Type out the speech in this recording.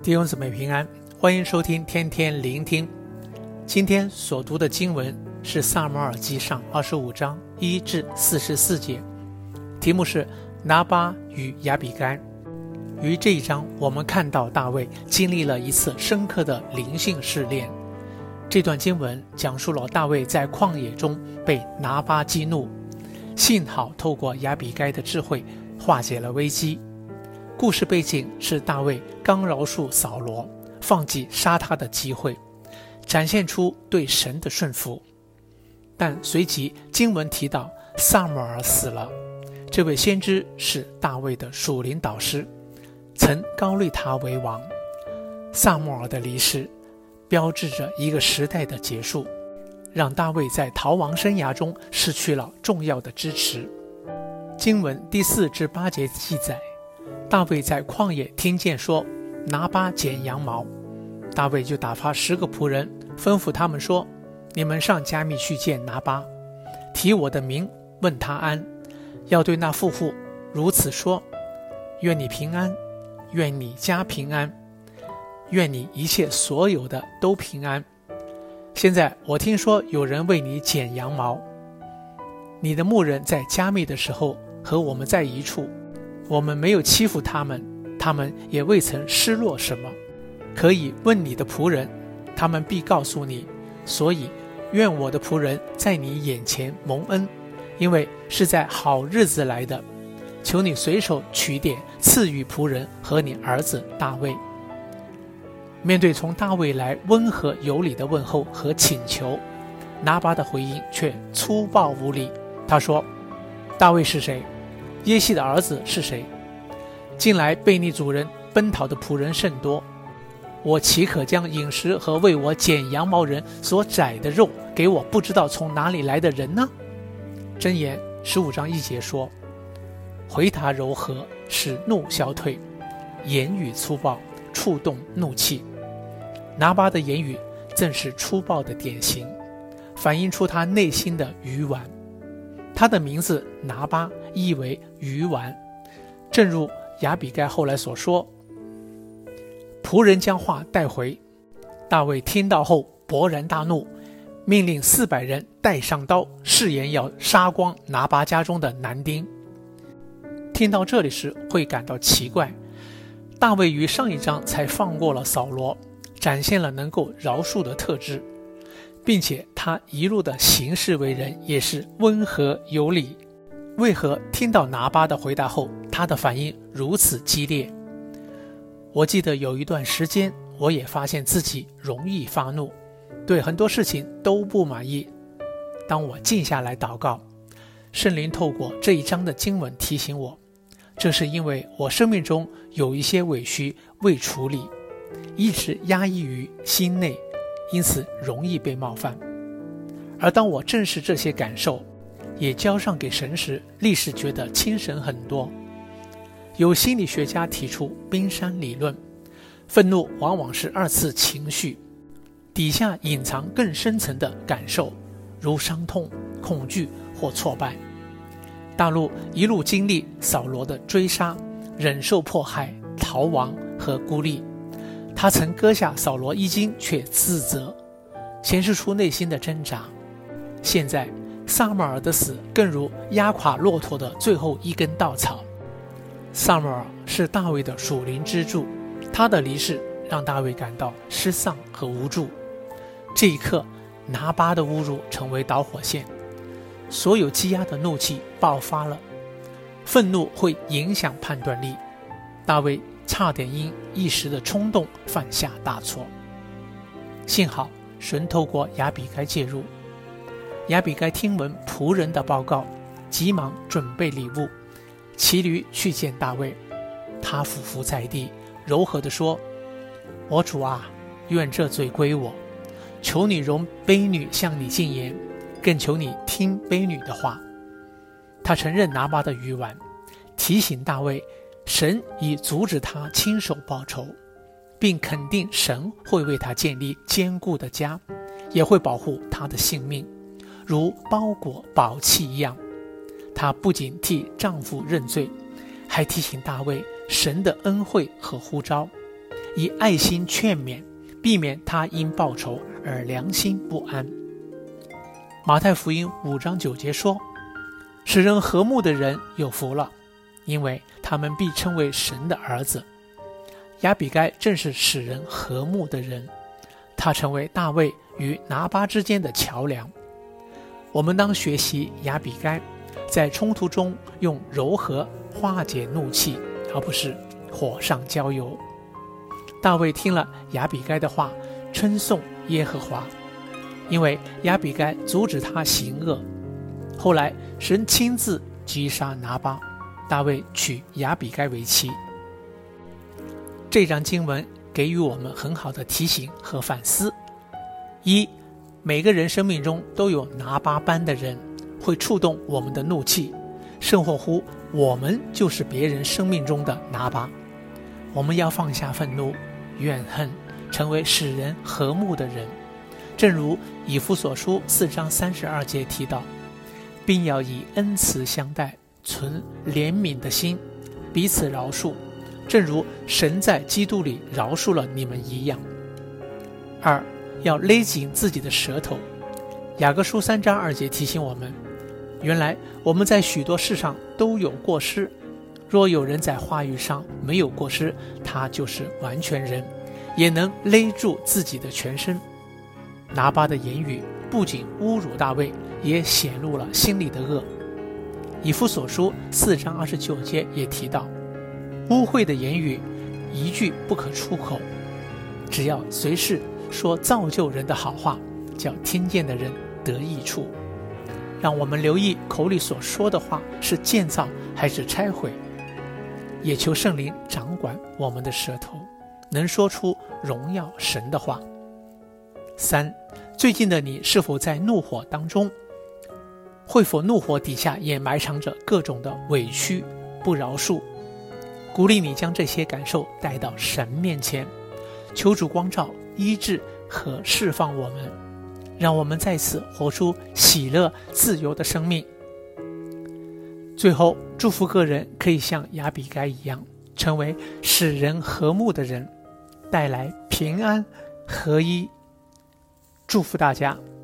弟兄姊妹平安，欢迎收听天天聆听。今天所读的经文是撒母耳记上25章1至44节，题目是拿巴与亚比该。于这一章我们看到大卫经历了一次深刻的灵性试炼。这段经文讲述了大卫在旷野中被拿巴激怒，幸好透过亚比该的智慧化解了危机。故事背景是大卫刚饶恕扫罗，放弃杀他的机会，展现出对神的顺服。但随即经文提到撒母耳死了，这位先知是大卫的属灵导师，曾高立他为王。撒母耳的离世标志着一个时代的结束，让大卫在逃亡生涯中失去了重要的支持。经文第4至8节记载，大卫在旷野听见说拿巴剪羊毛，大卫就打发10个仆人，吩咐他们说：你们上迦密去见拿巴，提我的名，问他安，要对那富户如此说：愿你平安，愿你家平安，愿你一切所有的都平安。现在我听说有人为你剪羊毛，你的牧人在迦密的时候和我们在一处，我们没有欺负他们，他们也未曾失落什么。可以问你的仆人，他们必告诉你。所以愿我的仆人在你眼前蒙恩，因为是在好日子来的。求你随手取点赐予仆人和你儿子大卫。面对从大卫来温和有礼的问候和请求，拿巴的回应却粗暴无礼。他说：大卫是谁？耶西的儿子是谁？近来悖逆主人奔逃的仆人甚多，我岂可将饮食和为我剪羊毛人所宰的肉给我不知道从哪里来的人呢？箴言15章1节说：回答柔和，使怒消退，言语粗暴，触动怒气。拿巴的言语正是粗暴的典型，反映出他内心的愚顽。他的名字拿巴意为愚顽，正如亚比该后来所说。仆人将话带回，大卫听到后勃然大怒，命令400人带上刀，誓言要杀光拿巴家中的男丁。听到这里时会感到奇怪，大卫于上一章才放过了扫罗，展现了能够饶恕的特质，并且他一路的行事为人也是温和有礼。为何听到拿巴的回答后，他的反应如此激烈？我记得有一段时间，我也发现自己容易发怒，对很多事情都不满意。当我静下来祷告，圣灵透过这一章的经文提醒我，这是因为我生命中有一些委屈未处理，一直压抑于心内，因此容易被冒犯。而当我正视这些感受，也交上给神时，立时觉得轻省很多。有心理学家提出冰山理论，愤怒往往是2次情绪，底下隐藏更深层的感受，如伤痛、恐惧或挫败。大陆一路经历扫罗的追杀，忍受迫害、逃亡和孤立。他曾割下扫罗衣襟，却自责，显示出内心的挣扎。现在撒母耳的死更如压垮骆驼的最后一根稻草。撒母耳是大卫的属灵支柱，他的离世让大卫感到失丧和无助。这一刻，拿巴的侮辱成为导火线，所有积压的怒气爆发了。愤怒会影响判断力，大卫差点因一时的冲动犯下大错。幸好神透过亚比该介入，亚比该听闻仆人的报告，急忙准备礼物，骑驴去见大卫。他俯伏在地，柔和地说：我主啊，愿这罪归我，求你容卑女向你进言，更求你听卑女的话。他承认拿巴的愚顽，提醒大卫神已阻止他亲手报仇，并肯定神会为他建立坚固的家，也会保护他的性命，如包裹宝器一样。她不仅替丈夫认罪，还提醒大卫神的恩惠和呼召， 以爱心劝勉，避免他因报仇而良心不安。马太福音5章9节说，使人和睦的人有福了，因为他们必称为神的儿子。亚比该正是使人和睦的人，他成为大卫与拿巴之间的桥梁。我们当学习亚比该，在冲突中用柔和化解怒气，而不是火上浇油。大卫听了亚比该的话，称颂耶和华，因为亚比该阻止他行恶。后来神亲自击杀拿巴，大卫娶亚比该为妻。这章经文给予我们很好的提醒和反思：一，每个人生命中都有拿巴般的人，会触动我们的怒气，甚或乎我们就是别人生命中的拿巴。我们要放下愤怒、怨恨，成为使人和睦的人。正如以弗所书4章32节提到，并要以恩慈相待，存怜悯的心，彼此饶恕，正如神在基督里饶恕了你们一样。二，要勒紧自己的舌头。雅各书3章2节提醒我们，原来我们在许多事上都有过失，若有人在话语上没有过失，他就是完全人，也能勒住自己的全身。拿巴的言语不仅侮辱大卫，也显露了心里的恶。以弗所书4章29节也提到，污秽的言语一句不可出口，只要随时说造就人的好话，叫听见的人得益处。让我们留意口里所说的话是建造还是拆毁，也求圣灵掌管我们的舌头，能说出荣耀神的话。三，最近的你是否在怒火当中？会否怒火底下也埋藏着各种的委屈、不饶恕？鼓励你将这些感受带到神面前，求主光照、医治和释放我们，让我们再次活出喜乐、自由的生命。最后，祝福个人可以像亚比该一样，成为使人和睦的人，带来平安合一。祝福大家。